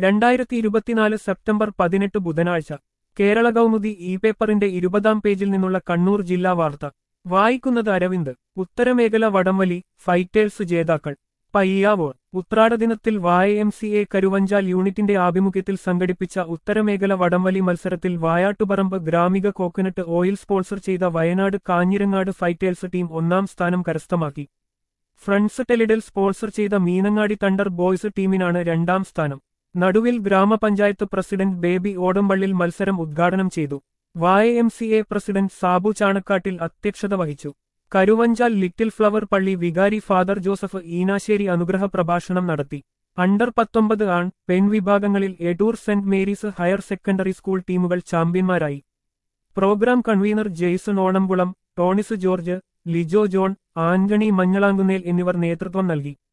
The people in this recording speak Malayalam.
2024 സെപ്റ്റംബർ 18 ബുധനാഴ്ച കേരള കൗമുദി ഇ പേപ്പറിന്റെ 20-ാം പേജിൽ നിന്നുള്ള കണ്ണൂർ ജില്ലാ വാർത്ത വായിക്കുന്നത് അരവിന്ദ്. ഉത്തരമേഖല വടംവലി ഫൈറ്റേഴ്സ് ജേതാക്കൾ. പയ്യാവൂർ. ഉത്രാടദിനത്തിൽ YMCA കരുവഞ്ചാൽ യൂണിറ്റിന്റെ ആഭിമുഖ്യത്തിൽ സംഘടിപ്പിച്ച ഉത്തരമേഖല വടംവലി മത്സരത്തിൽ Vayattuparamba Gramika coconut oil sponsor ചെയ്ത വയനാട് കാഞ്ഞിരങ്ങാട് ഫൈറ്റേഴ്സ് ടീം 1-ാം സ്ഥാനം കരസ്ഥമാക്കി. ഫ്രണ്ട്സ് ടെലിഡൽ സ്പോൺസർ ചെയ്ത മീനങ്ങാടി തണ്ടർ ബോയ്സ് ടീമിനാണ് 2-ാം സ്ഥാനം. നടുവിൽ ഗ്രാമപഞ്ചായത്ത് പ്രസിഡന്റ് ബേബി ഓടമ്പള്ളിൽ മത്സരം ഉദ്ഘാടനം ചെയ്തു. YMCA പ്രസിഡന്റ് സാബു ചാണക്കാട്ടിൽ അധ്യക്ഷത വഹിച്ചു. കരുവഞ്ചാൽ ലിറ്റിൽ ഫ്ലവർ പള്ളി വികാരി ഫാദർ ജോസഫ് ഈനാശ്ശേരി അനുഗ്രഹ പ്രഭാഷണം നടത്തി. അണ്ടർ 19 ആൺ പെൺ വിഭാഗങ്ങളിൽ Edoor Saint Mary's higher secondary school ടീമുകൾ ചാമ്പ്യന്മാരായി. Program convener Jason Onamkulam, Tonis George, Lijo John, Antony Manjalankunnel എന്നിവർ നേതൃത്വം നൽകി.